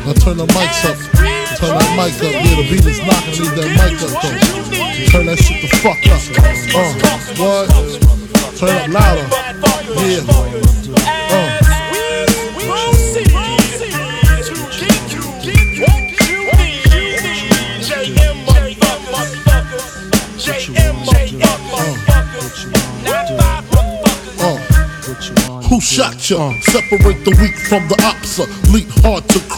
Now turn the mics up. Turn that mic up. Yeah, the beat is knocking. Leave that mic up though. Turn that shit the fuck up. What? Turn it up louder. Yeah. Who shot ya? Separate the weak from the opsa. Leap hard to